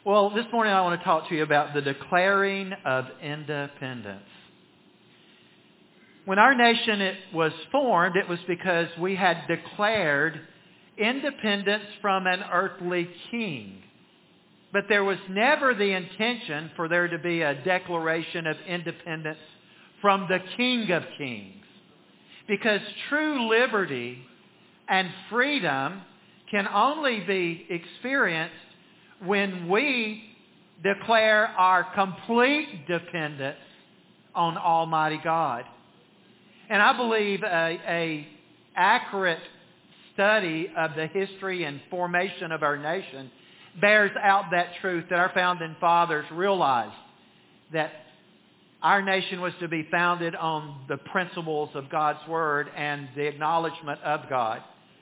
Well, this morning I want to talk to you about the declaring of independence. When our nation was formed, it was because we had declared independence from an earthly king. But there was never the intention for there to be a declaration of independence from the King of Kings. Because true liberty and freedom can only be experienced when we declare our complete dependence on Almighty God. And I believe a accurate study of the history and formation of our nation bears out that truth, that our founding fathers realized that our nation was to be founded on the principles of God's Word and the acknowledgement of God.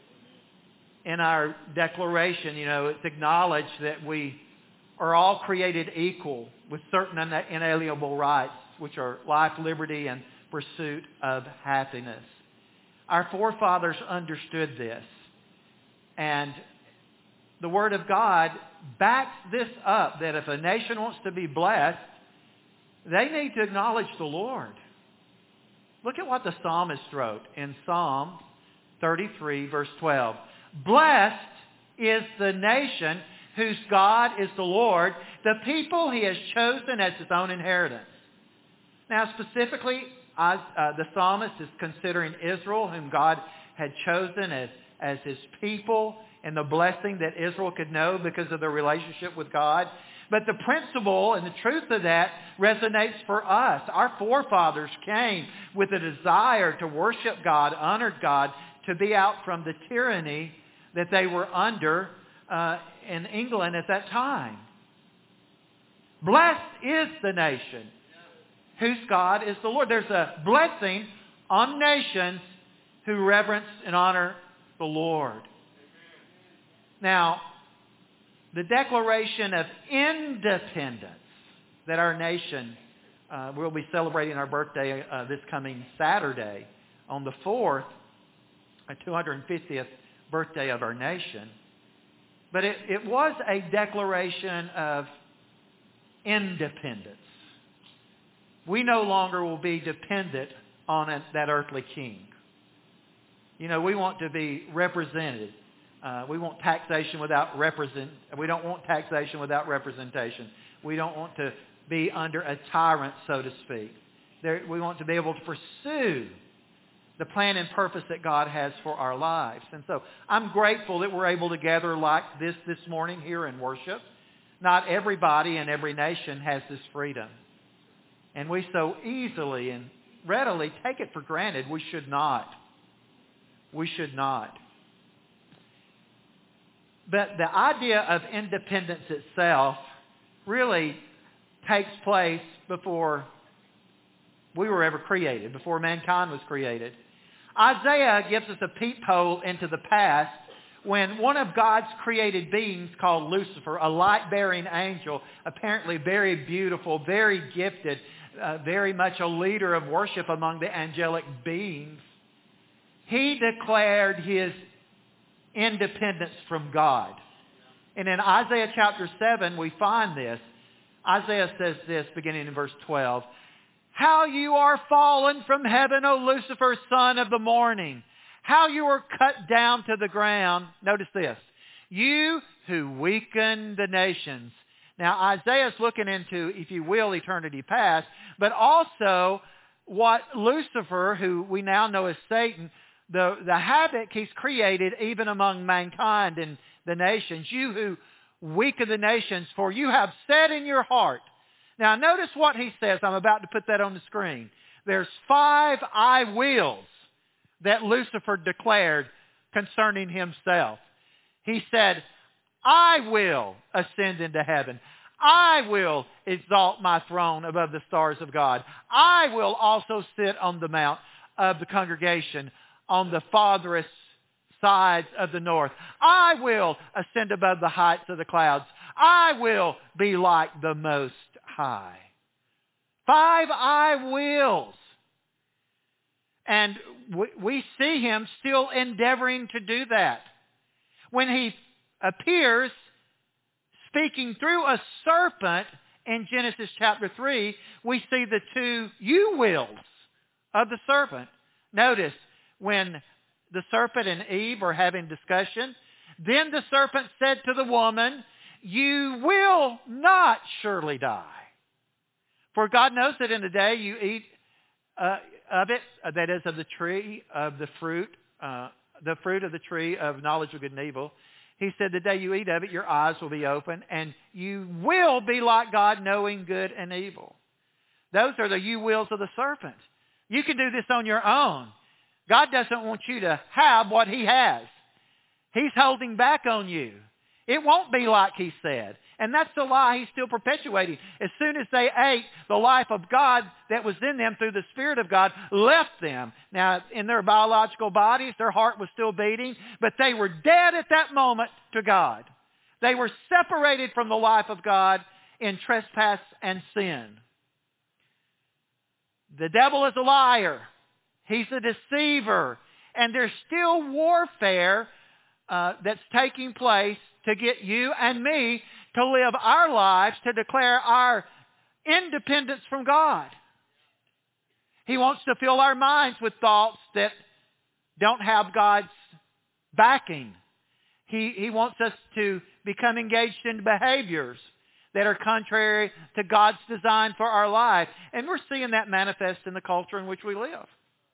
In our declaration, it's acknowledged that we are all created equal with certain inalienable rights, which are life, liberty, and pursuit of happiness. Our forefathers understood this. And the Word of God backs this up, that if a nation wants to be blessed, they need to acknowledge the Lord. Look at what the psalmist wrote in Psalm 33, verse 12. Blessed is the nation whose God is the Lord, the people he has chosen as his own inheritance. Now specifically, the psalmist is considering Israel, whom God had chosen as his people, and the blessing that Israel could know because of their relationship with God. But the principle and the truth of that resonates for us. Our forefathers came with a desire to worship God, honored God, to be out from the tyranny that they were under in England at that time. Blessed is the nation whose God is the Lord. There's a blessing on nations who reverence and honor the Lord. Now, the declaration of independence that our nation, we'll be celebrating our birthday this coming Saturday on the 4th, a 250th birthday of our nation. But it was a declaration of independence. We no longer will be dependent on that earthly king. We want to be represented. We want taxation without we don't want taxation without representation. We don't want to be under a tyrant, so to speak. We want to be able to pursue the plan and purpose that God has for our lives. And so I'm grateful that we're able to gather like this morning here in worship. Not everybody in every nation has this freedom. And we so easily and readily take it for granted. We should not. We should not. But the idea of independence itself really takes place before we were ever created, before mankind was created. Isaiah gives us a peephole into the past when one of God's created beings called Lucifer, a light-bearing angel, apparently very beautiful, very gifted, very much a leader of worship among the angelic beings, he declared his independence from God. And in Isaiah chapter 7, we find this. Isaiah says this, beginning in verse 12. How you are fallen from heaven, O Lucifer, son of the morning. How you are cut down to the ground. Notice this. You who weaken the nations. Now Isaiah's looking into, if you will, eternity past, but also what Lucifer, who we now know as Satan, the havoc he's created even among mankind and the nations. You who weaken the nations, for you have said in your heart. Now notice what he says. I'm about to put that on the screen. There's 5 I wills that Lucifer declared concerning himself. He said, I will ascend into heaven. I will exalt my throne above the stars of God. I will also sit on the mount of the congregation on the farthest sides of the north. I will ascend above the heights of the clouds. I will be like the Most High. 5 I wills. And we see him still endeavoring to do that. When he appears speaking through a serpent in Genesis chapter 3, we see the two you wills of the serpent. Notice, when the serpent and Eve are having discussion, then the serpent said to the woman, you will not surely die. For God knows that in the day you eat of it, that is of the tree of the fruit of the tree of knowledge of good and evil. He said, the day you eat of it, your eyes will be open, and you will be like God, knowing good and evil. Those are the you wills of the serpent. You can do this on your own. God doesn't want you to have what He has. He's holding back on you. It won't be like He said. And that's the lie He's still perpetuating. As soon as they ate, the life of God that was in them through the Spirit of God left them. Now, in their biological bodies, their heart was still beating, but they were dead at that moment to God. They were separated from the life of God in trespass and sin. The devil is a liar. He's a deceiver. And there's still warfare that's taking place to get you and me to live our lives, to declare our independence from God. He wants to fill our minds with thoughts that don't have God's backing. He wants us to become engaged in behaviors that are contrary to God's design for our life. And we're seeing that manifest in the culture in which we live.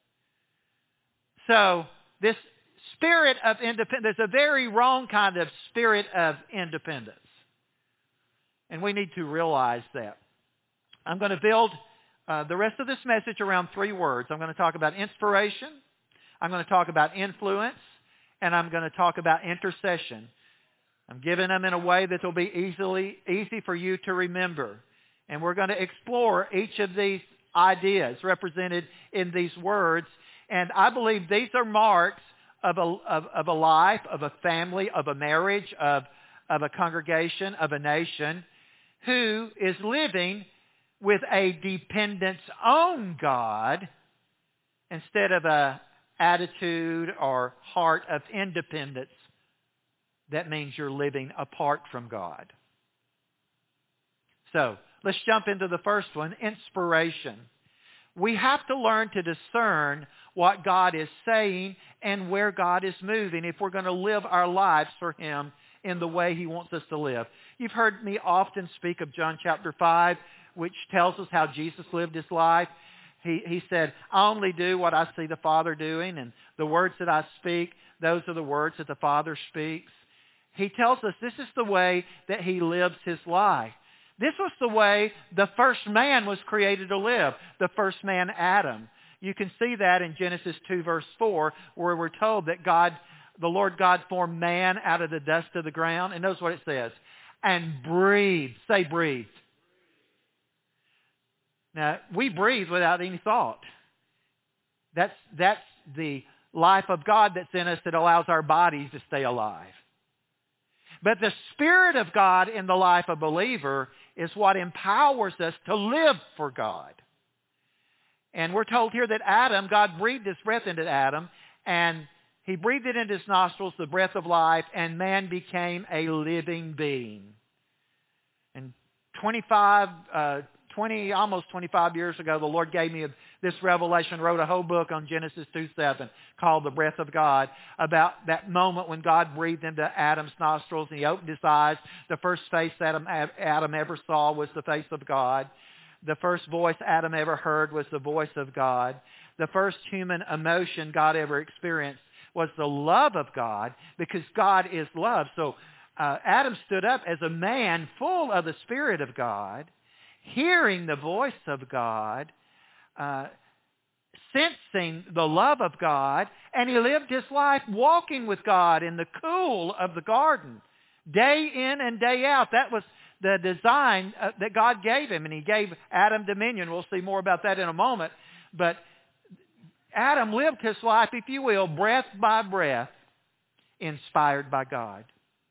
So this spirit of independence, there's a very wrong kind of spirit of independence. And we need to realize that. I'm going to build the rest of this message around three words. I'm going to talk about inspiration, I'm going to talk about influence, and I'm going to talk about intercession. I'm giving them in a way that will be easy for you to remember. And we're going to explore each of these ideas represented in these words. And I believe these are marks of a life, of a family, of a marriage, of a congregation, of a nation who is living with a dependence on God instead of an attitude or heart of independence. That means you're living apart from God. So, let's jump into the first one, inspiration. We have to learn to discern what God is saying and where God is moving if we're going to live our lives for Him in the way He wants us to live. You've heard me often speak of John chapter 5, which tells us how Jesus lived His life. He said, I only do what I see the Father doing, and the words that I speak, those are the words that the Father speaks. He tells us this is the way that He lives His life. This was the way the first man was created to live, the first man, Adam. You can see that in Genesis 2 verse 4, where we're told that the Lord God formed man out of the dust of the ground. And notice what it says. And breathed. Say breathed. Now, we breathe without any thought. That's the life of God that's in us that allows our bodies to stay alive. But the Spirit of God in the life of a believer is what empowers us to live for God. And we're told here that Adam, God breathed His breath into Adam, and He breathed it into his nostrils, the breath of life, and man became a living being. And almost 25 years ago, the Lord gave me this revelation, wrote a whole book on Genesis 2:7 called The Breath of God, about that moment when God breathed into Adam's nostrils and he opened his eyes. The first face Adam ever saw was the face of God. The first voice Adam ever heard was the voice of God. The first human emotion God ever experienced was the love of God, because God is love. So Adam stood up as a man full of the Spirit of God, hearing the voice of God, sensing the love of God, and he lived his life walking with God in the cool of the garden, day in and day out. That was the design that God gave him, and He gave Adam dominion. We'll see more about that in a moment. But Adam lived his life, if you will, breath by breath, inspired by God.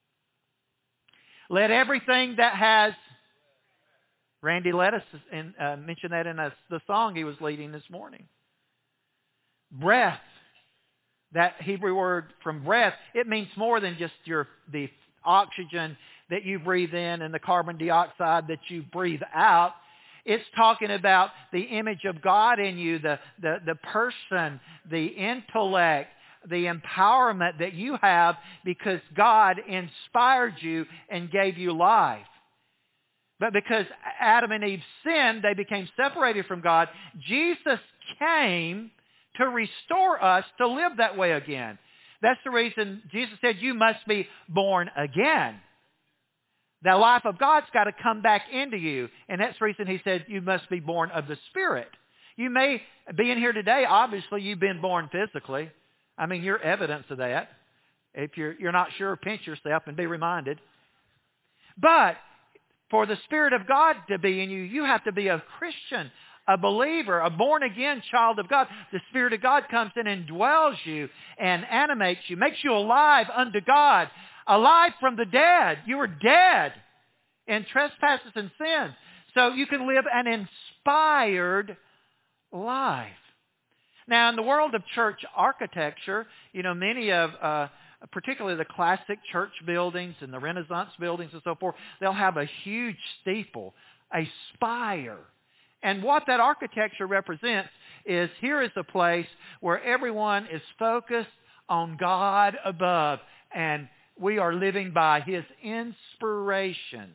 Let everything that has... Randy let us mention that in the song he was leading this morning. Breath, that Hebrew word from breath, it means more than just the oxygen that you breathe in and the carbon dioxide that you breathe out. It's talking about the image of God in you, the person, the intellect, the empowerment that you have because God inspired you and gave you life. But because Adam and Eve sinned, they became separated from God. Jesus came to restore us to live that way again. That's the reason Jesus said you must be born again. The life of God's got to come back into you. And that's the reason he said you must be born of the Spirit. You may be in here today, obviously you've been born physically. I mean, you're evidence of that. If you're not sure, pinch yourself and be reminded. But for the Spirit of God to be in you, you have to be a Christian, a believer, a born-again child of God. The Spirit of God comes in and dwells you and animates you, makes you alive unto God, alive from the dead. You were dead in trespasses and sins. So you can live an inspired life. Now, in the world of church architecture, many of, particularly the classic church buildings and the Renaissance buildings and so forth, they'll have a huge steeple, a spire. And what that architecture represents is here is a place where everyone is focused on God above, and we are living by His inspiration.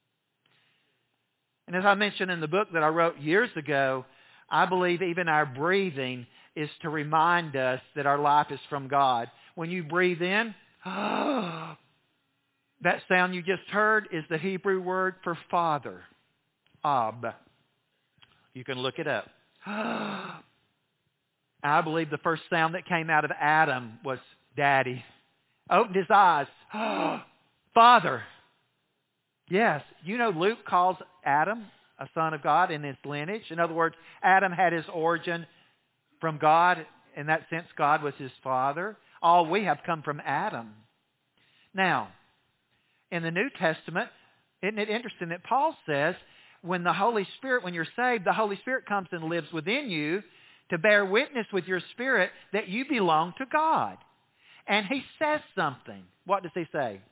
And as I mentioned in the book that I wrote years ago, I believe even our breathing is to remind us that our life is from God. When you breathe in, that sound you just heard is the Hebrew word for father, Ab. You can look it up. I believe the first sound that came out of Adam was daddy. Opened his eyes. Father. Yes. Luke calls Adam a son of God in his lineage. In other words, Adam had his origin from God. In that sense, God was his father. All we have come from Adam. Now, in the New Testament, isn't it interesting that Paul says when the Holy Spirit, when you're saved, the Holy Spirit comes and lives within you to bear witness with your spirit that you belong to God. And he says something. What does he say?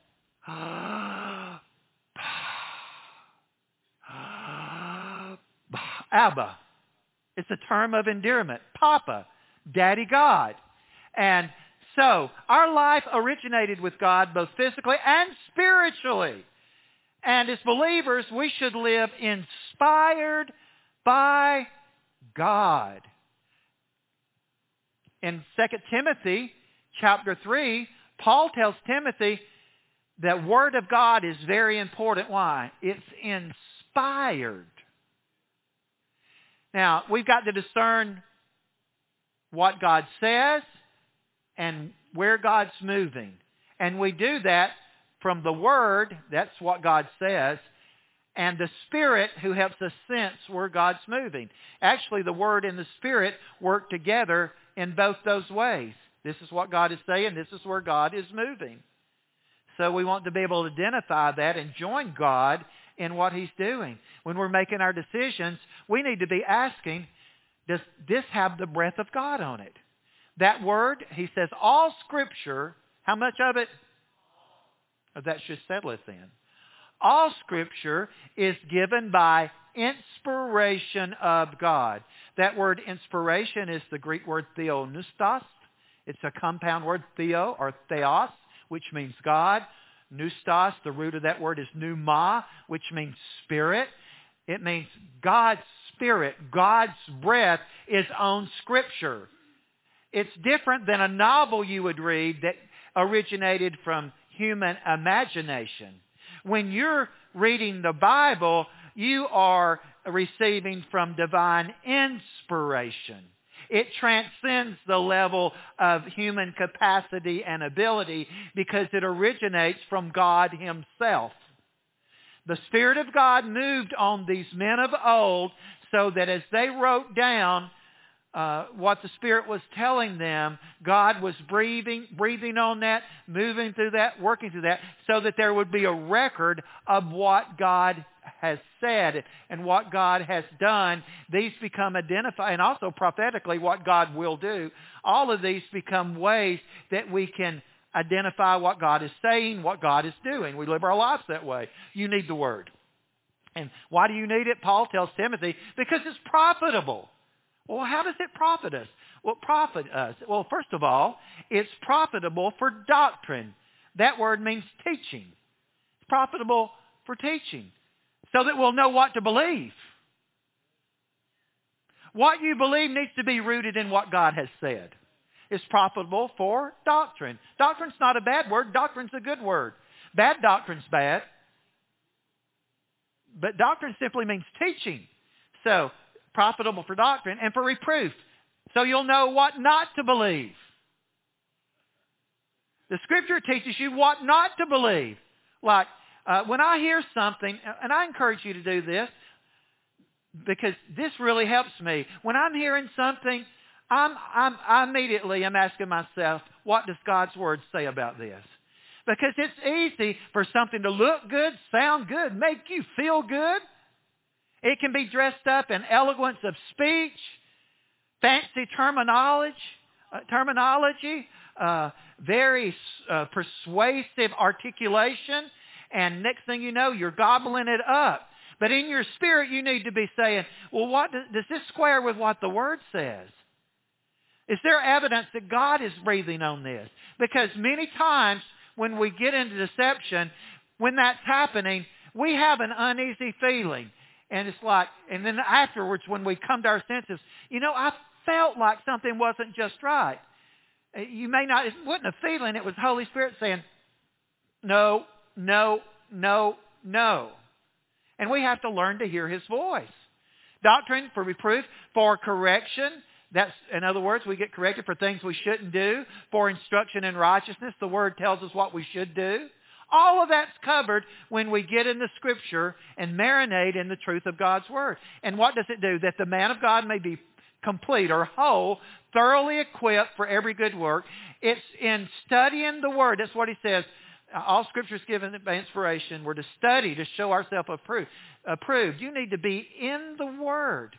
Abba. It's a term of endearment. Papa. Daddy God. And so our life originated with God both physically and spiritually. And as believers, we should live inspired by God. In 2 Timothy chapter 3, Paul tells Timothy that Word of God is very important. Why? It's inspired. Now, we've got to discern what God says and where God's moving. And we do that from the Word, that's what God says, and the Spirit who helps us sense where God's moving. Actually, the Word and the Spirit work together in both those ways. This is what God is saying, this is where God is moving. So we want to be able to identify that and join God in what He's doing. When we're making our decisions, we need to be asking, does this have the breath of God on it? That word, he says, all Scripture, how much of it? Oh, that should settle us in. All Scripture is given by inspiration of God. That word inspiration is the Greek word theopneustos. It's a compound word, theo or theos, which means God. Pneustos, the root of that word is pneuma, which means spirit. It means God's Spirit, God's breath is on Scripture. It's different than a novel you would read that originated from human imagination. When you're reading the Bible, you are receiving from divine inspiration. It transcends the level of human capacity and ability because it originates from God Himself. The Spirit of God moved on these men of old so that as they wrote down what the Spirit was telling them, God was breathing on that, moving through that, working through that, so that there would be a record of what God has said and what God has done. These become identified, and also prophetically what God will do. All of these become ways that we can identify what God is saying, what God is doing. We live our lives that way. You need the Word. And why do you need it? Paul tells Timothy, because it's profitable. Well, how does it profit us? Well, profit us. Well, first of all, it's profitable for doctrine. That word means teaching. It's profitable for teaching, so that we'll know what to believe. What you believe needs to be rooted in what God has said. It's profitable for doctrine. Doctrine's not a bad word. Doctrine's a good word. Bad doctrine's bad. But doctrine simply means teaching. So, profitable for doctrine and for reproof. So you'll know what not to believe. The Scripture teaches you what not to believe. Like, when I hear something, and I encourage you to do this, because this really helps me. When I'm hearing something, I immediately am asking myself, what does God's Word say about this? Because it's easy for something to look good, sound good, make you feel good. It can be dressed up in eloquence of speech, fancy terminology, very persuasive articulation, and next thing you know, you're gobbling it up. But in your spirit, you need to be saying, well, what does this square with what the Word says? Is there evidence that God is breathing on this? Because many times when we get into deception, when that's happening, we have an uneasy feeling. And it's like, and then afterwards when we come to our senses, I felt like something wasn't just right. You may not, it wasn't a feeling, it was the Holy Spirit saying, no, no, no, no. And we have to learn to hear His voice. Doctrine for reproof, for correction. That's, in other words, we get corrected for things we shouldn't do. For instruction in righteousness, the Word tells us what we should do. All of that's covered when we get in the Scripture and marinate in the truth of God's Word. And what does it do? That the man of God may be complete or whole, thoroughly equipped for every good work. It's in studying the Word. That's what he says. All Scripture is given by inspiration. We're to study to show ourselves approved. You need to be in the Word,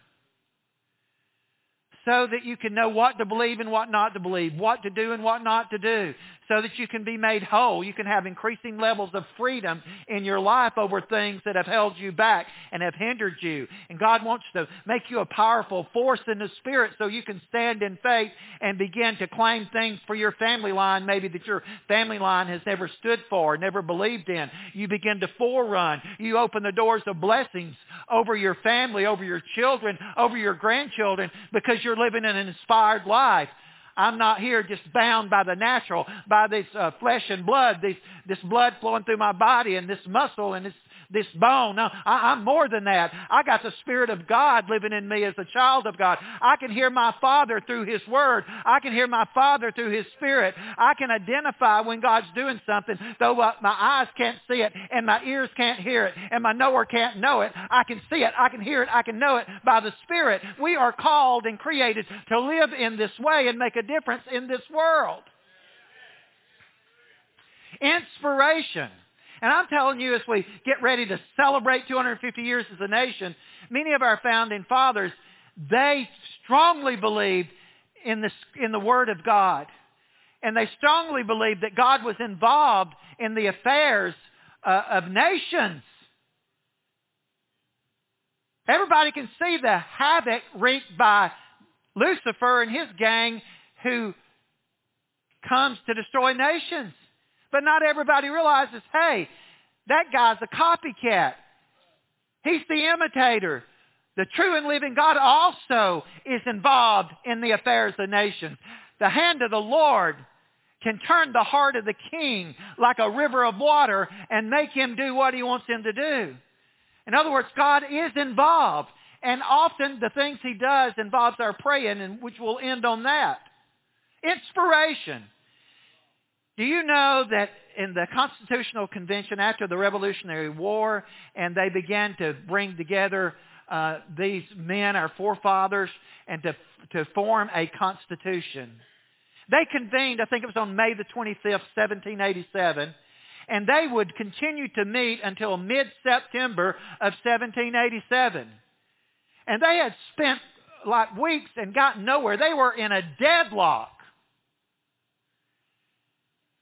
so that you can know what to believe and what not to believe, what to do and what not to do, so that you can be made whole. You can have increasing levels of freedom in your life over things that have held you back and have hindered you. And God wants to make you a powerful force in the Spirit so you can stand in faith and begin to claim things for your family line, maybe that your family line has never stood for, never believed in. You begin to forerun. You open the doors of blessings over your family, over your children, over your grandchildren, because you're living an inspired life. I'm not here just bound by the natural, by this flesh and blood, this blood flowing through my body and this muscle and this bone. No, I'm more than that. I got the Spirit of God living in me as a child of God. I can hear my Father through His Word. I can hear my Father through His Spirit. I can identify when God's doing something, though my eyes can't see it and my ears can't hear it and my knower can't know it. I can see it, I can hear it, I can know it by the Spirit. We are called and created to live in this way and make a difference in this world. Inspiration. And I'm telling you, as we get ready to celebrate 250 years as a nation, many of our founding fathers, they strongly believed in the Word of God. And they strongly believed that God was involved in the affairs of nations. Everybody can see the havoc wreaked by Lucifer and his gang who comes to destroy nations. But not everybody realizes, hey, that guy's a copycat. He's the imitator. The true and living God also is involved in the affairs of nations. The hand of the Lord can turn the heart of the king like a river of water and make him do what He wants him to do. In other words, God is involved. And often the things He does involves our praying, and which will end on that. Inspiration. Do you know that in the Constitutional Convention after the Revolutionary War, and they began to bring together these men, our forefathers, and to form a constitution? They convened, I think it was on May the 25th, 1787, and they would continue to meet until mid-September of 1787. And they had spent like weeks and gotten nowhere. They were in a deadlock.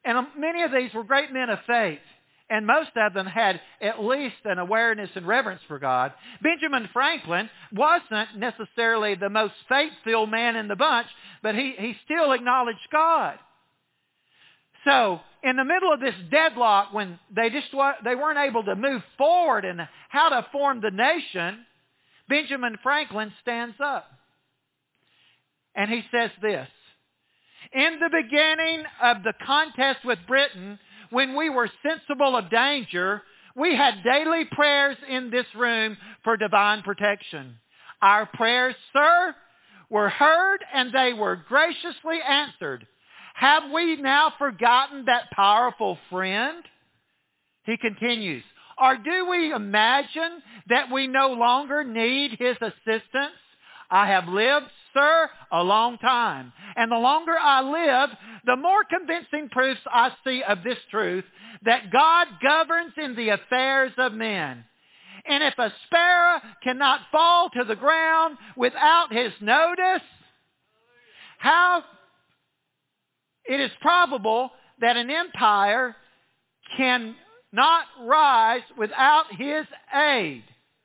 And many of these were great men of faith. And most of them had at least an awareness and reverence for God. Benjamin Franklin wasn't necessarily the most faith-filled man in the bunch, but he still acknowledged God. So, in the middle of this deadlock, when they weren't able to move forward in how to form the nation, Benjamin Franklin stands up. And he says this, "In the beginning of the contest with Britain, when we were sensible of danger, we had daily prayers in this room for divine protection. Our prayers, sir, were heard and they were graciously answered. Have we now forgotten that powerful friend?" He continues, "Or do we imagine that we no longer need his assistance? I have lived, sir, a long time. And the longer I live, the more convincing proofs I see of this truth, that God governs in the affairs of men. And if a sparrow cannot fall to the ground without his notice, how it is probable that an empire cannot rise without his aid."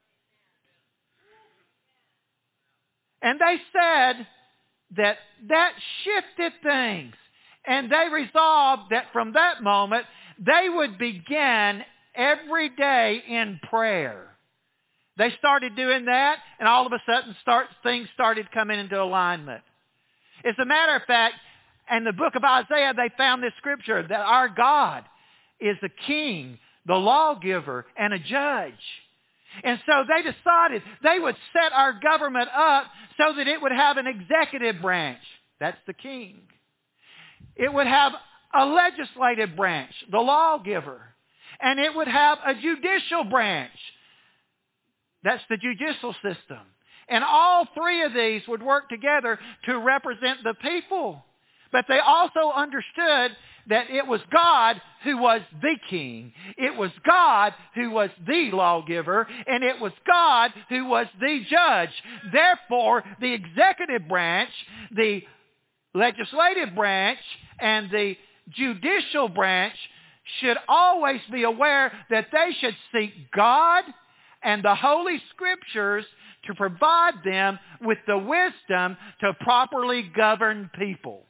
And they said that shifted things. And they resolved that from that moment, they would begin every day in prayer. They started doing that, and all of a sudden things started coming into alignment. As a matter of fact, in the book of Isaiah, they found this scripture that our God is a king, the lawgiver, and a judge. And so they decided they would set our government up so that it would have an executive branch. That's the king. It would have a legislative branch, the lawgiver. And it would have a judicial branch. That's the judicial system. And all three of these would work together to represent the people. But they also understood that it was God who was the king. It was God who was the lawgiver. And it was God who was the judge. Therefore, the executive branch, the legislative branch, and the judicial branch should always be aware that they should seek God and the Holy Scriptures to provide them with the wisdom to properly govern people.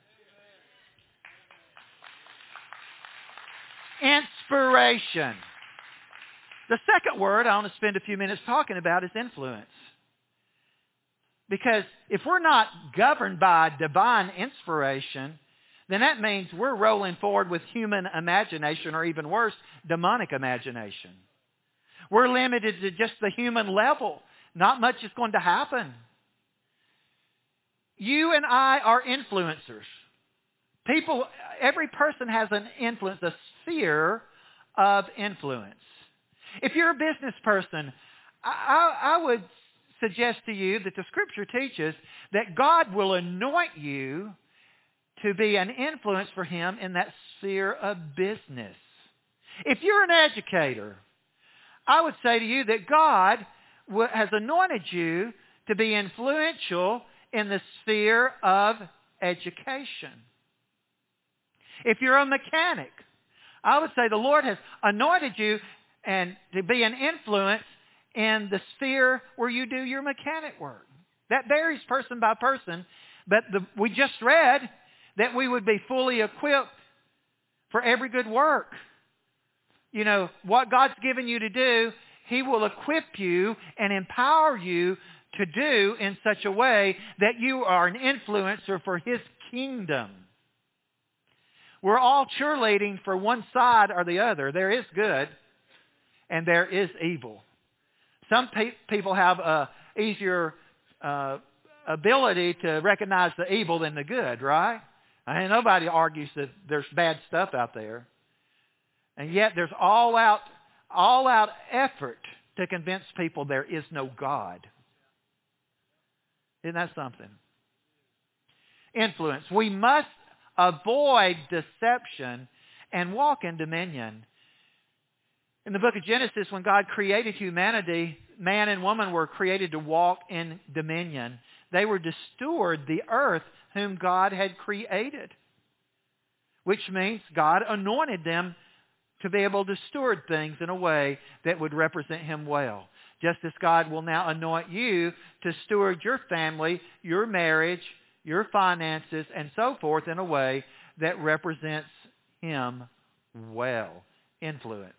Inspiration. The second word I want to spend a few minutes talking about is influence. Because if we're not governed by divine inspiration, then that means we're rolling forward with human imagination, or even worse, demonic imagination. We're limited to just the human level. Not much is going to happen. You and I are influencers. Every person has an influence, a sphere of influence. If you're a business person, I would suggest to you that the Scripture teaches that God will anoint you to be an influence for Him in that sphere of business. If you're an educator, I would say to you that God has anointed you to be influential in the sphere of education. If you're a mechanic, I would say the Lord has anointed you and to be an influence in the sphere where you do your mechanic work. That varies person by person, but we just read that we would be fully equipped for every good work. You know, what God's given you to do, He will equip you and empower you to do in such a way that you are an influencer for His kingdom. We're all cheerleading for one side or the other. There is good and there is evil. Some people have a easier ability to recognize the evil than the good, right? I mean, nobody argues that there's bad stuff out there. And yet there's all out effort to convince people there is no God. Isn't that something? Influence. We must avoid deception and walk in dominion. In the book of Genesis, when God created humanity, man and woman were created to walk in dominion. They were to steward the earth whom God had created. which means God anointed them to be able to steward things in a way that would represent Him well. Just as God will now anoint you to steward your family, your marriage, your finances, and so forth in a way that represents Him well. Influence.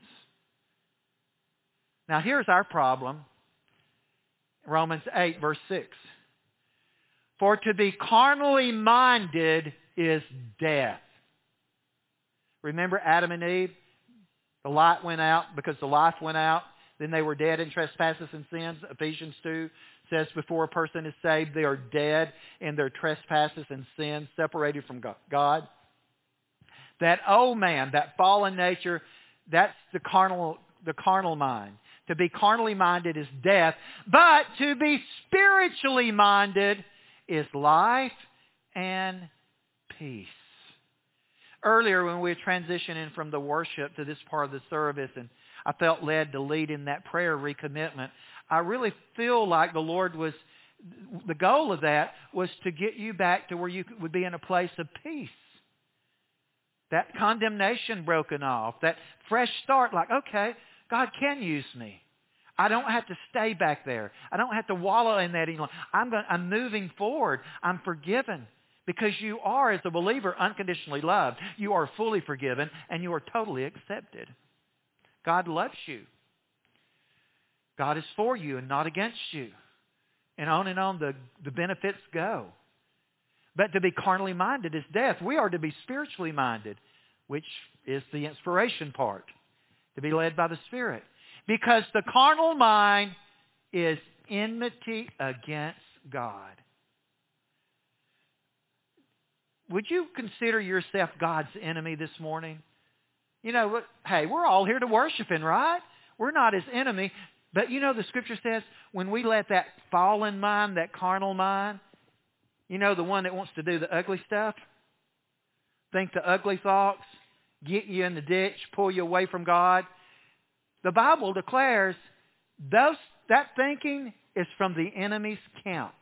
Now here's our problem. Romans 8, verse 6. For to be carnally minded is death. Remember Adam and Eve? The light went out because the life went out. Then they were dead in trespasses and sins. Ephesians 2 says before a person is saved, they are dead in their trespasses and sins, separated from God. That old man, that fallen nature, that's the carnal mind. To be carnally minded is death, but to be spiritually minded is life and peace. Earlier when we were transitioning from the worship to this part of the service, and I felt led to lead in that prayer recommitment, I really feel like the goal of that was to get you back to where you would be in a place of peace. That condemnation broken off, that fresh start, like, okay, God can use me. I don't have to stay back there. I don't have to wallow in that anymore. I'm moving forward. I'm forgiven. Because you are, as a believer, unconditionally loved. You are fully forgiven, and you are totally accepted. God loves you. God is for you and not against you. And on the benefits go. But to be carnally minded is death. We are to be spiritually minded, which is the inspiration part. To be led by the Spirit. Because the carnal mind is enmity against God. Would you consider yourself God's enemy this morning? You know, hey, we're all here to worship Him, right? We're not His enemy. But you know, the Scripture says when we let that fallen mind, that carnal mind, you know, the one that wants to do the ugly stuff, think the ugly thoughts, get you in the ditch, pull you away from God. The Bible declares that thinking is from the enemy's camp.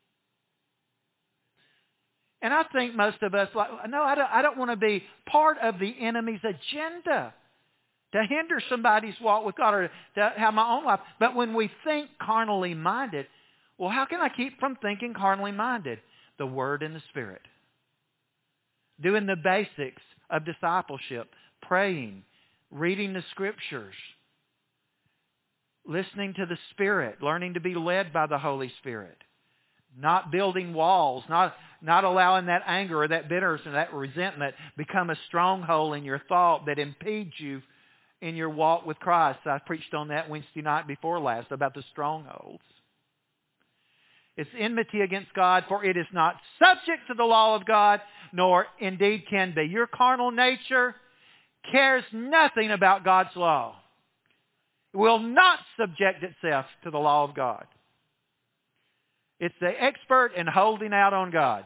And I think most of us, no, I don't want to be part of the enemy's agenda to hinder somebody's walk with God or to have my own life. But when we think carnally minded, well, how can I keep from thinking carnally minded? The Word and the Spirit. Doing the basics of discipleship, praying, reading the Scriptures, listening to the Spirit, learning to be led by the Holy Spirit. Not building walls, not allowing that anger or that bitterness or that resentment become a stronghold in your thought that impedes you in your walk with Christ. I preached on that Wednesday night before last about the strongholds. It's enmity against God, for it is not subject to the law of God, nor indeed can be. Your carnal nature cares nothing about God's law. It will not subject itself to the law of God. It's the expert in holding out on God.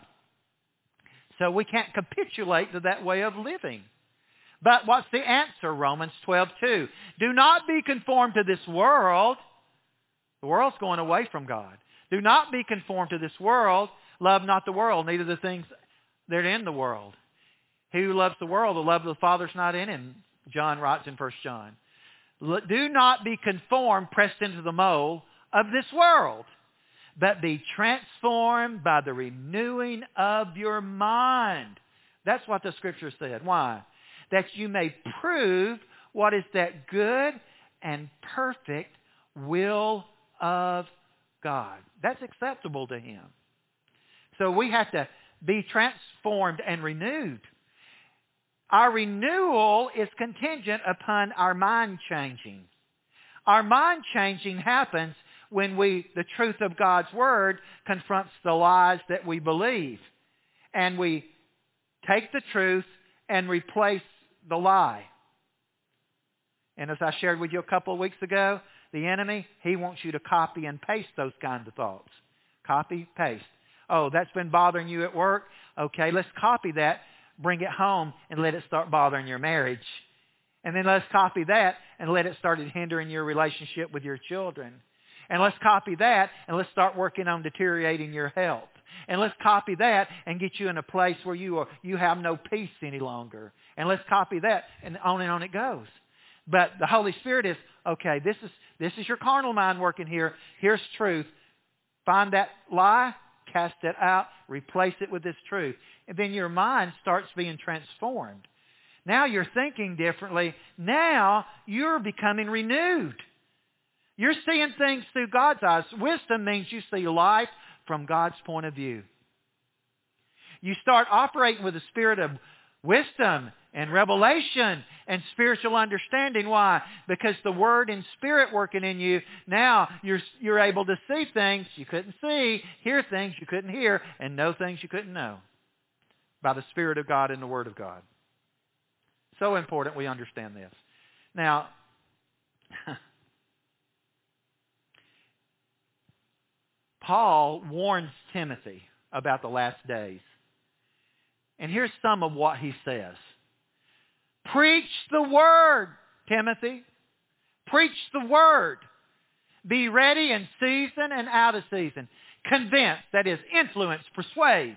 So we can't capitulate to that way of living. But what's the answer? Romans 12:2. Do not be conformed to this world. The world's going away from God. Do not be conformed to this world. Love not the world, neither the things that are in the world. He who loves the world, the love of the Father is not in him, John writes in 1 John. Do not be conformed, pressed into the mold of this world, but be transformed by the renewing of your mind. That's what the Scripture said. Why? That you may prove what is that good and perfect will of God. That's acceptable to Him. So we have to be transformed and renewed. Our renewal is contingent upon our mind changing. Our mind changing happens when the truth of God's Word confronts the lies that we believe. And we take the truth and replace the lie. And as I shared with you a couple of weeks ago, the enemy, he wants you to copy and paste those kinds of thoughts. Copy, paste. Oh, that's been bothering you at work? Okay, let's copy that, bring it home, and let it start bothering your marriage. And then let's copy that and let it start hindering your relationship with your children. And let's copy that and let's start working on deteriorating your health. And let's copy that and get you in a place where you have no peace any longer. And let's copy that, and on it goes. But the Holy Spirit is, okay, this is your carnal mind working here. Here's truth. Find that lie, cast it out, replace it with this truth. And then your mind starts being transformed. Now you're thinking differently. Now you're becoming renewed. You're seeing things through God's eyes. Wisdom means you see life from God's point of view. You start operating with a spirit of wisdom and revelation and spiritual understanding. Why? Because the Word and Spirit working in you, now you're able to see things you couldn't see, hear things you couldn't hear, and know things you couldn't know by the Spirit of God and the Word of God. So important we understand this. Now, Paul warns Timothy about the last days. And here's some of what he says. Preach the Word, Timothy. Preach the Word. Be ready in season and out of season. Convince, that is, influence, persuade.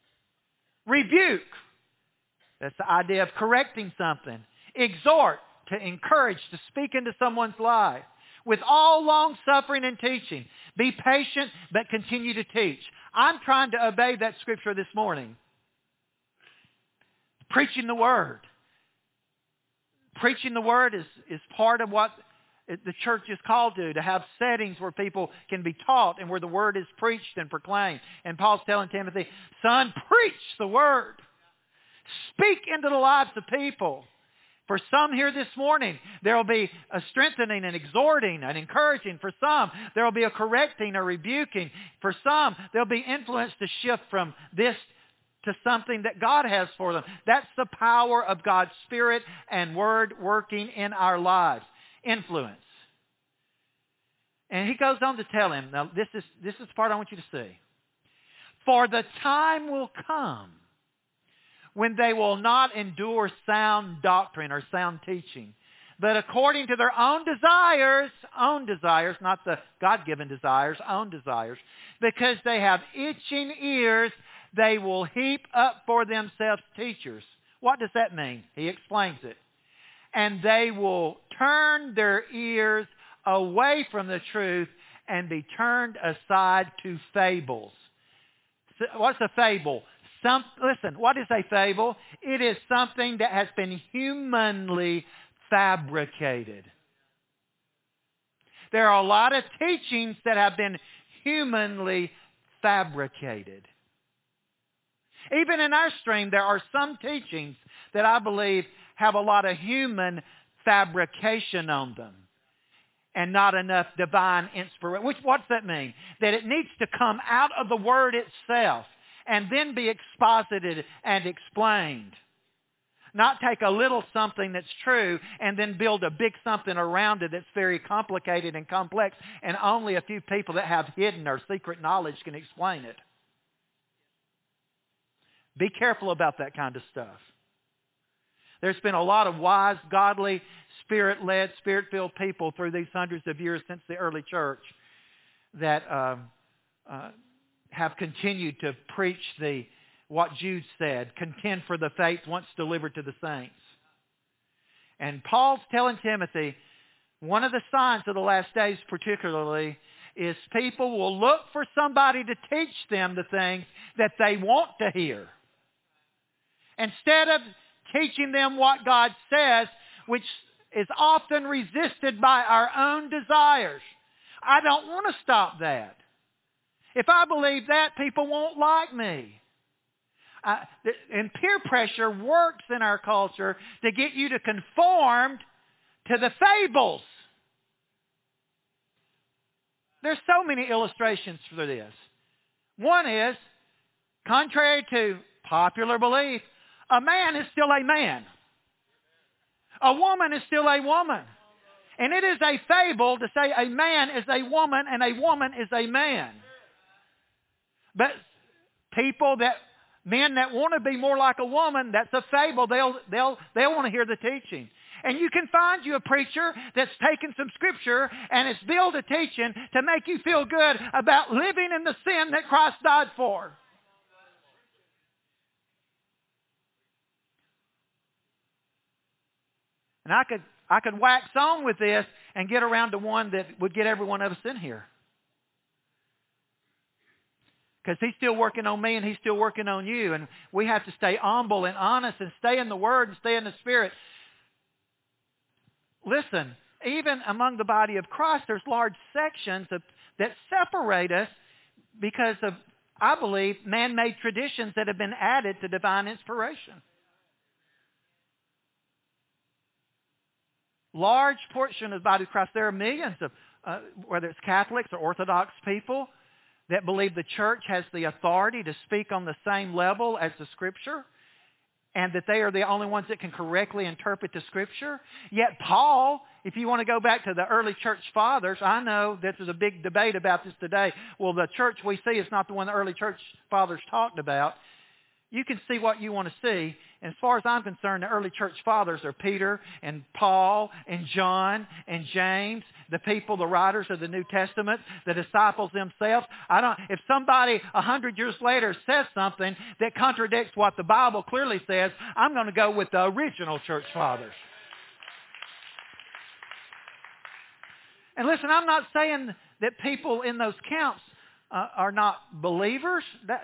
Rebuke. That's the idea of correcting something. Exhort, to encourage, to speak into someone's life. With all long-suffering and teaching. Be patient, but continue to teach. I'm trying to obey that scripture this morning. Preaching the Word. Preaching the Word is part of what the church is called to have settings where people can be taught and where the Word is preached and proclaimed. And Paul's telling Timothy, son, preach the Word. Speak into the lives of people. For some here this morning, there will be a strengthening and exhorting and encouraging. For some, there will be a correcting or rebuking. For some, there will be influence to shift from this to something that God has for them. That's the power of God's Spirit and Word working in our lives. Influence. And he goes on to tell him, now this is the part I want you to see. For the time will come when they will not endure sound doctrine or sound teaching, but according to their own desires, not the God-given desires, own desires, because they have itching ears, they will heap up for themselves teachers. What does that mean? He explains it. And they will turn their ears away from the truth and be turned aside to fables. What's a fable? Listen, what is a fable? It is something that has been humanly fabricated. There are a lot of teachings that have been humanly fabricated. Even in our stream, there are some teachings that I believe have a lot of human fabrication on them and not enough divine inspiration. What's that mean? That it needs to come out of the Word itself and then be exposited and explained. Not take a little something that's true and then build a big something around it that's very complicated and complex, and only a few people that have hidden or secret knowledge can explain it. Be careful about that kind of stuff. There's been a lot of wise, godly, Spirit-led, Spirit-filled people through these hundreds of years since the early church that have continued to preach what Jude said, contend for the faith once delivered to the saints. And Paul's telling Timothy, one of the signs of the last days particularly is people will look for somebody to teach them the things that they want to hear. Instead of teaching them what God says, which is often resisted by our own desires. I don't want to stop that. If I believe that, people won't like me. And peer pressure works in our culture to get you to conform to the fables. There's so many illustrations for this. One is, contrary to popular belief, a man is still a man. A woman is still a woman. And it is a fable to say a man is a woman and a woman is a man. But men that want to be more like a woman, that's a fable. They'll want to hear the teaching. And you can find you a preacher that's taken some scripture and has built a teaching to make you feel good about living in the sin that Christ died for. And I could wax on with this and get around to one that would get every one of us in here. Because He's still working on me and He's still working on you. And we have to stay humble and honest and stay in the Word and stay in the Spirit. Listen, even among the body of Christ, there's large sections that separate us because of, I believe, man-made traditions that have been added to divine inspiration. Large portion of the body of Christ, there are millions of, whether it's Catholics or Orthodox people, that believe the church has the authority to speak on the same level as the Scripture, and that they are the only ones that can correctly interpret the Scripture. Yet Paul, if you want to go back to the early church fathers, I know that there's a big debate about this today. Well, the church we see is not the one the early church fathers talked about. You can see what you want to see. And as far as I'm concerned, the early church fathers are Peter and Paul and John and James, the people, the writers of the New Testament, the disciples themselves. If somebody 100 years later says something that contradicts what the Bible clearly says, I'm going to go with the original church fathers. And listen, I'm not saying that people in those camps are not believers.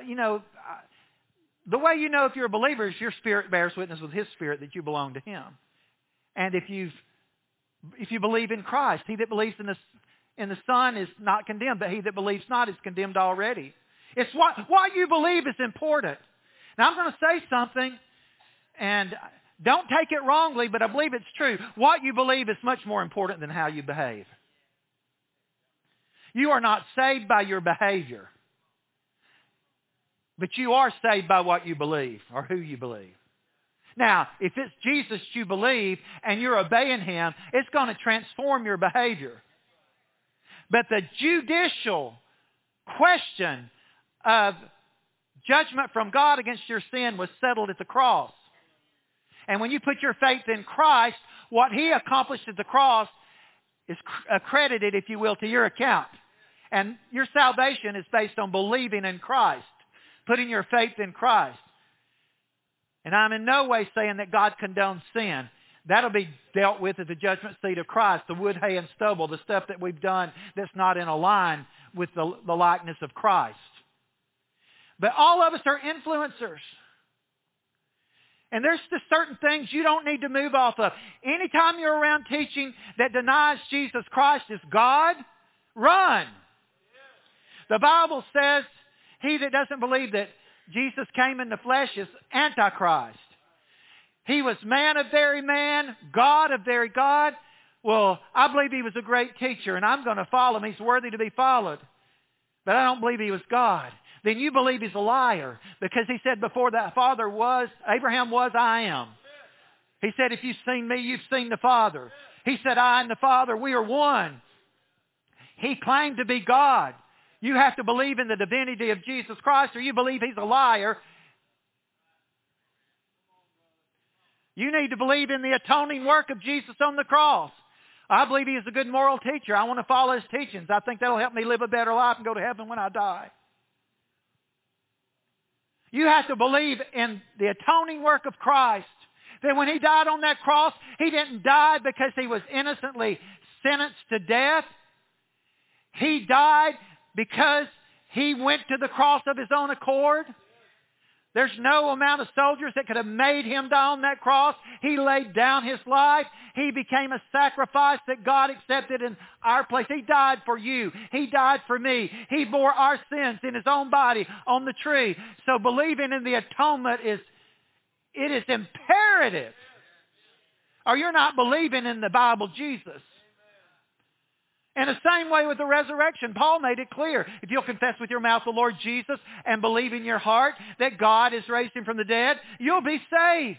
The way you know if you're a believer is your spirit bears witness with His Spirit that you belong to Him. And if you believe in Christ, he that believes in the Son is not condemned, but he that believes not is condemned already. It's what you believe is important. Now I'm going to say something, and don't take it wrongly, but I believe it's true. What you believe is much more important than how you behave. You are not saved by your behavior. But you are saved by what you believe or who you believe. Now, if it's Jesus you believe and you're obeying Him, it's going to transform your behavior. But the judicial question of judgment from God against your sin was settled at the cross. And when you put your faith in Christ, what He accomplished at the cross is accredited, if you will, to your account. And your salvation is based on believing in Christ. Putting your faith in Christ. And I'm in no way saying that God condones sin. That'll be dealt with at the judgment seat of Christ. The wood, hay, and stubble, the stuff that we've done that's not in a line with the likeness of Christ. But all of us are influencers. And there's just certain things you don't need to move off of. Anytime you're around teaching that denies Jesus Christ is God, run. The Bible says, he that doesn't believe that Jesus came in the flesh is Antichrist. He was man of very man, God of very God. Well, I believe he was a great teacher, and I'm going to follow him. He's worthy to be followed. But I don't believe he was God. Then you believe he's a liar, because he said before that Father was, Abraham was, I am. He said, if you've seen me, you've seen the Father. He said, I and the Father, we are one. He claimed to be God. You have to believe in the divinity of Jesus Christ, or you believe he's a liar. You need to believe in the atoning work of Jesus on the cross. I believe he is a good moral teacher. I want to follow his teachings. I think that'll help me live a better life and go to heaven when I die. You have to believe in the atoning work of Christ. That when he died on that cross, he didn't die because he was innocently sentenced to death. He died because he went to the cross of his own accord. There's no amount of soldiers that could have made him die on that cross. He laid down his life. He became a sacrifice that God accepted in our place. He died for you. He died for me. He bore our sins in his own body on the tree. So believing in the atonement is imperative. Or you're not believing in the Bible Jesus. In the same way with the resurrection, Paul made it clear. If you'll confess with your mouth the Lord Jesus and believe in your heart that God has raised him from the dead, you'll be saved.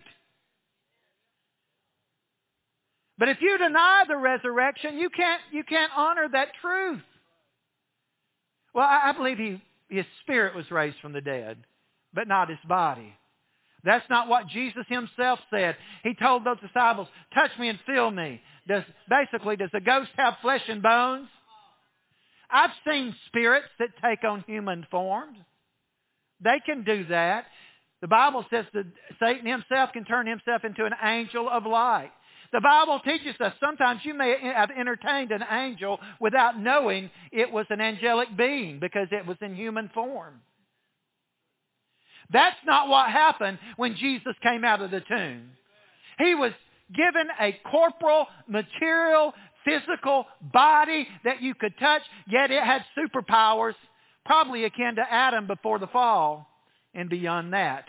But if you deny the resurrection, you can't honor that truth. Well, I believe his spirit was raised from the dead, but not his body. That's not what Jesus himself said. He told those disciples, touch me and feel me. Does a ghost have flesh and bones? I've seen spirits that take on human forms. They can do that. The Bible says that Satan himself can turn himself into an angel of light. The Bible teaches us sometimes you may have entertained an angel without knowing it was an angelic being because it was in human form. That's not what happened when Jesus came out of the tomb. He was given a corporal, material, physical body that you could touch, yet it had superpowers, probably akin to Adam before the fall and beyond that.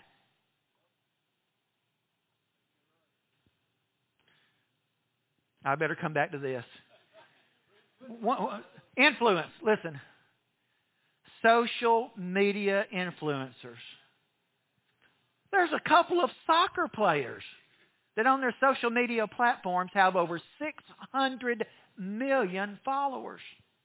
I better come back to this. Influence, listen. Social media influencers. There's a couple of soccer players that on their social media platforms have over 600 million followers.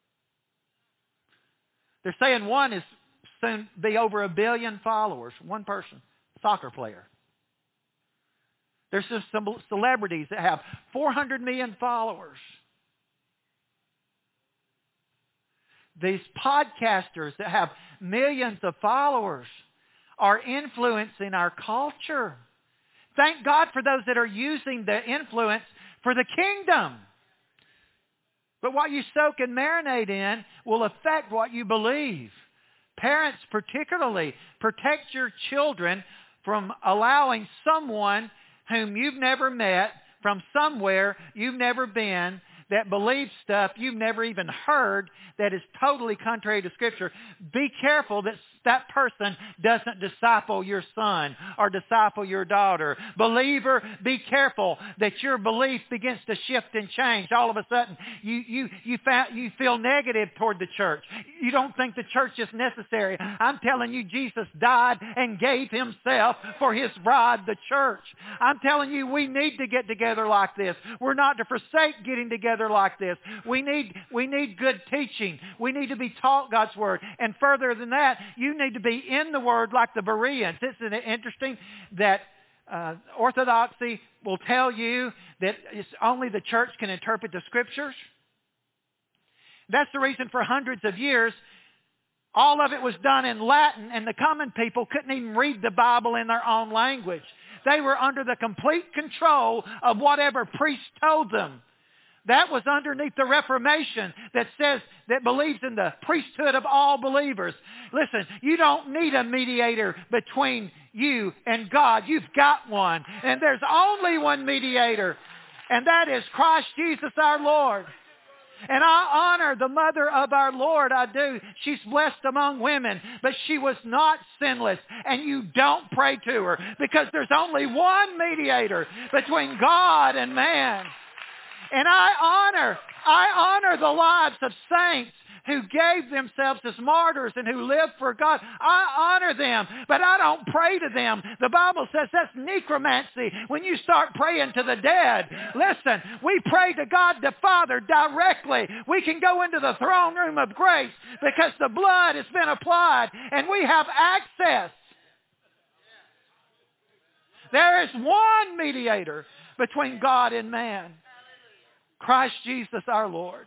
They're saying one is soon be over 1 billion followers. One person, soccer player. There's some celebrities that have 400 million followers. These podcasters that have millions of followers are influencing our culture. Thank God for those that are using the influence for the kingdom. But what you soak and marinate in will affect what you believe. Parents particularly, protect your children from allowing someone whom you've never met from somewhere you've never been that believes stuff you've never even heard that is totally contrary to Scripture. Be careful that that person doesn't disciple your son or disciple your daughter. Believer, be careful that your belief begins to shift and change. All of a sudden, you feel negative toward the church. You don't think the church is necessary. I'm telling you, Jesus died and gave himself for his bride, the church. I'm telling you, we need to get together like this. We're not to forsake getting together like this. We need good teaching. We need to be taught God's Word. And further than that, you need to be in the Word like the Bereans. Isn't it interesting that Orthodoxy will tell you that it's only the church can interpret the Scriptures? That's the reason for hundreds of years all of it was done in Latin, and the common people couldn't even read the Bible in their own language. They were under the complete control of whatever priest told them. That was underneath the Reformation that believes in the priesthood of all believers. Listen, you don't need a mediator between you and God. You've got one. And there's only one mediator, and that is Christ Jesus our Lord. And I honor the mother of our Lord, I do. She's blessed among women, but she was not sinless. And you don't pray to her because there's only one mediator between God and man. And I honor the lives of saints who gave themselves as martyrs and who lived for God. I honor them, but I don't pray to them. The Bible says that's necromancy when you start praying to the dead. Listen, we pray to God the Father directly. We can go into the throne room of grace because the blood has been applied and we have access. There is one mediator between God and man. Christ Jesus our Lord.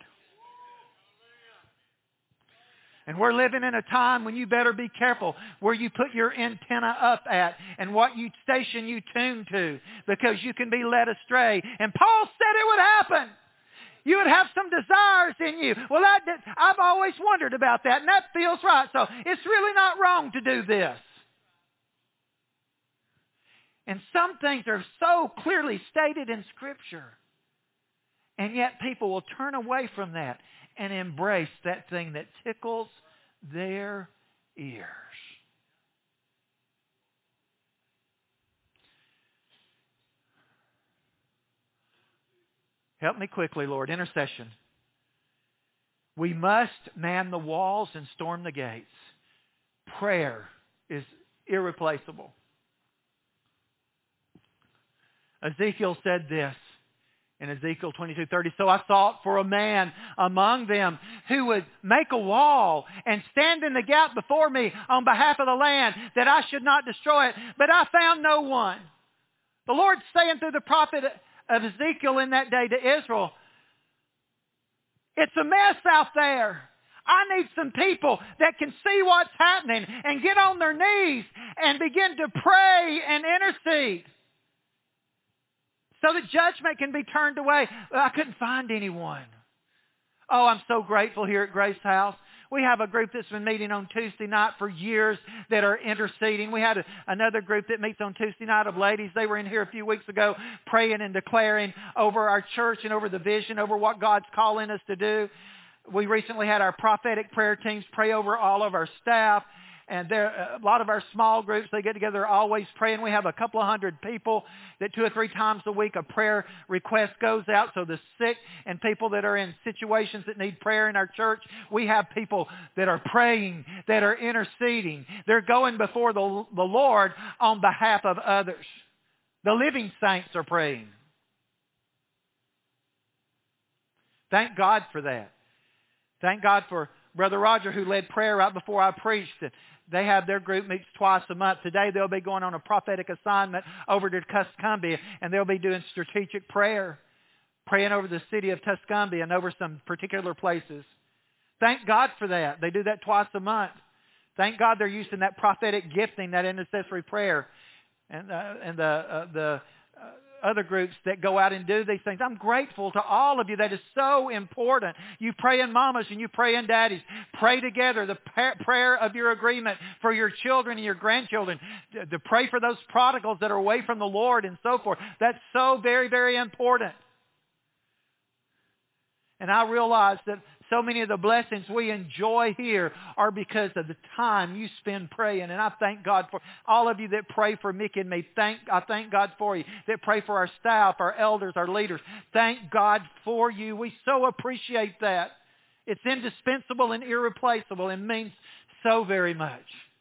And we're living in a time when you better be careful where you put your antenna up at and what you station you tune to, because you can be led astray. And Paul said it would happen. You would have some desires in you. Well, I've always wondered about that, and that feels right. So it's really not wrong to do this. And some things are so clearly stated in Scripture. And yet people will turn away from that and embrace that thing that tickles their ears. Help me quickly, Lord. Intercession. We must man the walls and storm the gates. Prayer is irreplaceable. Ezekiel said this in Ezekiel 22:30, so I sought for a man among them who would make a wall and stand in the gap before me on behalf of the land, that I should not destroy it. But I found no one. The Lord's saying through the prophet of Ezekiel in that day to Israel, it's a mess out there. I need some people that can see what's happening and get on their knees and begin to pray and intercede. so that judgment can be turned away. I couldn't find anyone. Oh, I'm so grateful here at Grace House. We have a group that's been meeting on Tuesday night for years that are interceding. We had another group that meets on Tuesday night of ladies. They were in here a few weeks ago praying and declaring over our church and over the vision, over what God's calling us to do. We recently had our prophetic prayer teams pray over all of our staff. And a lot of our small groups, they get together always praying. We have a couple of hundred people that 2 or 3 times a week a prayer request goes out. So the sick and people that are in situations that need prayer in our church, we have people that are praying, that are interceding. They're going before the Lord on behalf of others. The living saints are praying. Thank God for that. Thank God for Brother Roger, who led prayer right before I preached. They have their group meets twice a month. Today they'll be going on a prophetic assignment over to Tuscumbia, and they'll be doing strategic prayer, praying over the city of Tuscumbia and over some particular places. Thank God for that. They do that twice a month. Thank God they're using that prophetic gifting, that intercessory prayer, and the other groups that go out and do these things. I'm grateful to all of you. That is so important. You praying mamas and you praying daddies. Pray together the prayer of your agreement for your children and your grandchildren. To pray for those prodigals that are away from the Lord and so forth. That's so very, very important. And I realize that so many of the blessings we enjoy here are because of the time you spend praying. And I thank God for all of you that pray for Mickey and me. I thank God for you that pray for our staff, our elders, our leaders. Thank God for you. We so appreciate that. It's indispensable and irreplaceable and means so very much.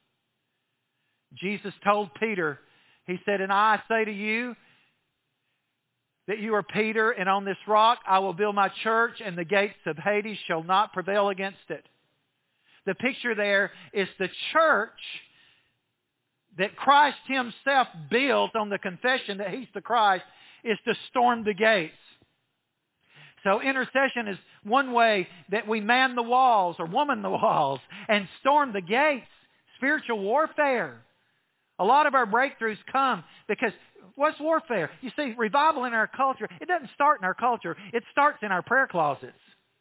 Jesus told Peter, He said, "And I say to you, that you are Peter, and on this rock I will build my church, and the gates of Hades shall not prevail against it." The picture there is the church that Christ Himself built on the confession that He's the Christ is to storm the gates. So intercession is one way that we man the walls or woman the walls and storm the gates. Spiritual warfare. A lot of our breakthroughs come because what's warfare? You see, revival in our culture, it doesn't start in our culture. It starts in our prayer closets.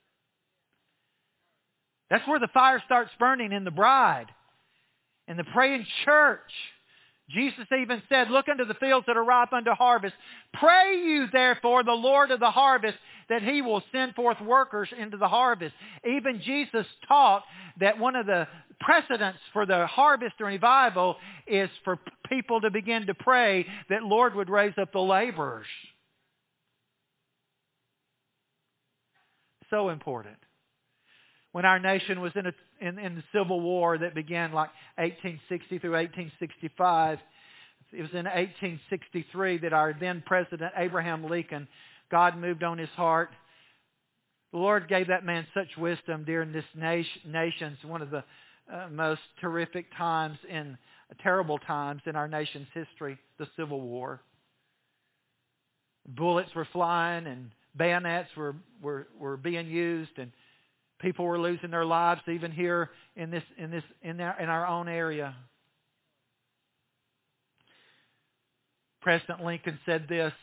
That's where the fire starts burning in the bride. In the praying church. Jesus even said, "Look unto the fields that are ripe unto harvest. Pray you therefore the Lord of the harvest that He will send forth workers into the harvest." Even Jesus taught that one of the precedents for the harvest and revival is for people to begin to pray that Lord would raise up the laborers. So important. When our nation was in the Civil War that began like 1860 through 1865, it was in 1863 that our then President Abraham Lincoln, God moved on his heart. The Lord gave that man such wisdom during this nation's one of the most terrific times terrible times in our nation's history, the Civil War. Bullets were flying and bayonets were being used, and people were losing their lives even here in our own area. President Lincoln said this.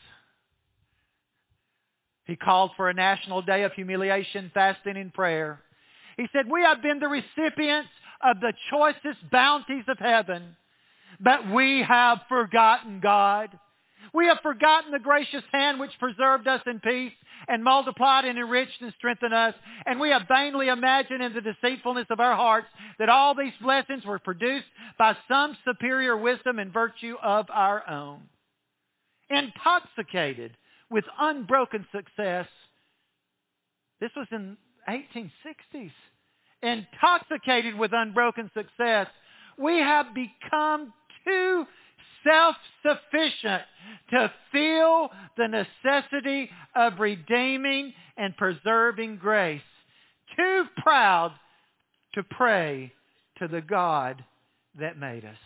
He called for a national day of humiliation, fasting, and prayer. He said, "We have been the recipients of the choicest bounties of heaven, but we have forgotten God. We have forgotten the gracious hand which preserved us in peace and multiplied and enriched and strengthened us. And we have vainly imagined in the deceitfulness of our hearts that all these blessings were produced by some superior wisdom and virtue of our own." Intoxicated with unbroken success. This was in 1860s. Intoxicated with unbroken success, we have become too self-sufficient to feel the necessity of redeeming and preserving grace. Too proud to pray to the God that made us.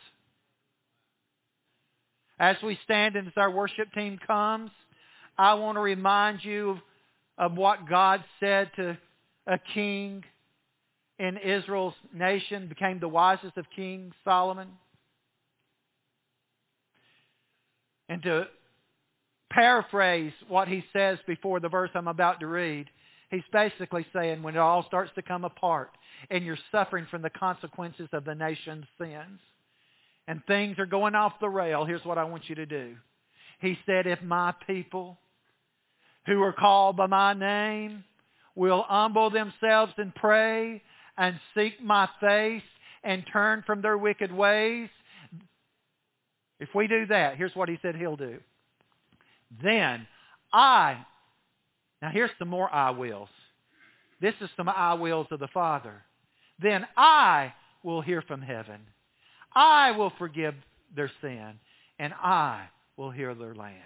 As we stand and as our worship team comes, I want to remind you of what God said to a king in Israel's nation, became the wisest of kings, Solomon. And to paraphrase what he says before the verse I'm about to read, he's basically saying when it all starts to come apart and you're suffering from the consequences of the nation's sins and things are going off the rail, here's what I want you to do. He said, if my people who are called by my name will humble themselves and pray and seek my face and turn from their wicked ways, if we do that, here's what he said he'll do. Then now here's some more I wills. This is some I wills of the Father. Then I will hear from heaven. I will forgive their sin, and I will heal their land.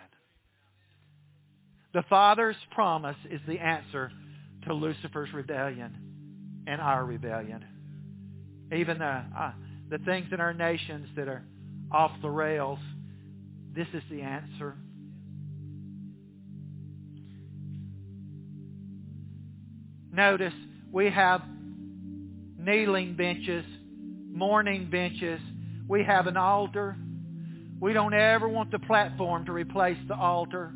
The Father's promise is the answer to Lucifer's rebellion and our rebellion. Even the things in our nations that are off the rails, this is the answer. Notice we have kneeling benches, mourning benches. We have an altar. We don't ever want the platform to replace the altar.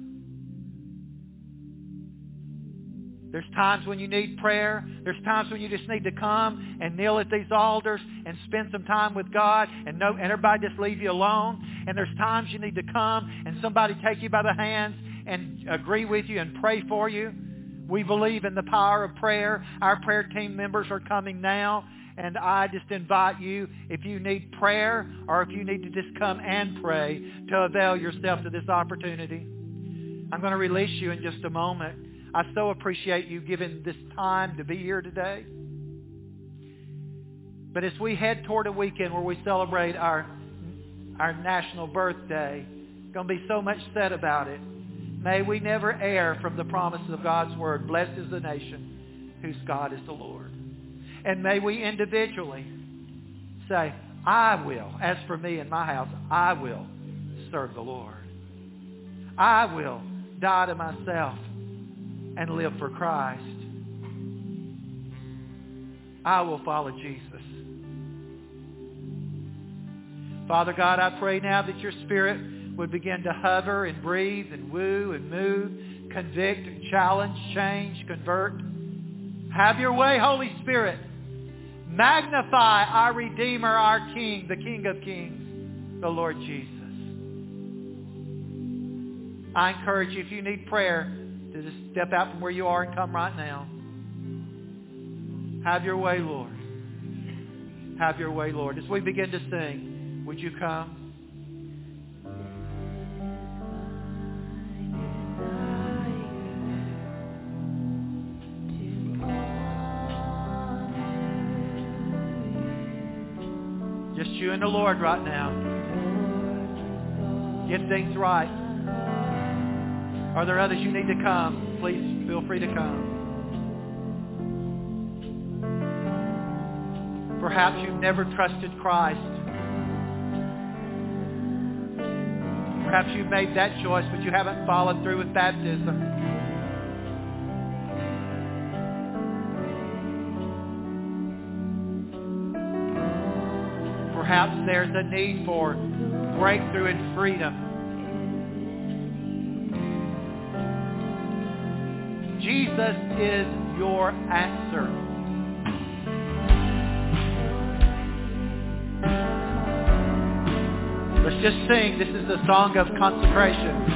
There's times when you need prayer. There's times when you just need to come and kneel at these altars and spend some time with God and everybody just leave you alone. And there's times you need to come and somebody take you by the hands and agree with you and pray for you. We believe in the power of prayer. Our prayer team members are coming now. And I just invite you, if you need prayer or if you need to just come and pray, to avail yourself to this opportunity. I'm going to release you in just a moment. I so appreciate you giving this time to be here today. But as we head toward a weekend where we celebrate our national birthday, there's going to be so much said about it. May we never err from the promises of God's Word. Blessed is the nation whose God is the Lord. And may we individually say, I will, as for me and my house, I will serve the Lord. I will die to myself and live for Christ. I will follow Jesus. Father God, I pray now that your Spirit would begin to hover and breathe and woo and move, convict and challenge, change, convert. Have your way, Holy Spirit. Magnify our Redeemer, our King, the King of Kings, the Lord Jesus. I encourage you, if you need prayer, to just step out from where you are and come right now. Have your way, Lord. Have your way, Lord. As we begin to sing, would you come? Just you and the Lord right now. Get things right. Are there others you need to come? Please feel free to come. Perhaps you've never trusted Christ. Perhaps you've made that choice, but you haven't followed through with baptism. Perhaps there's a need for breakthrough and freedom. Jesus is your answer. Let's just sing. This is the song of consecration.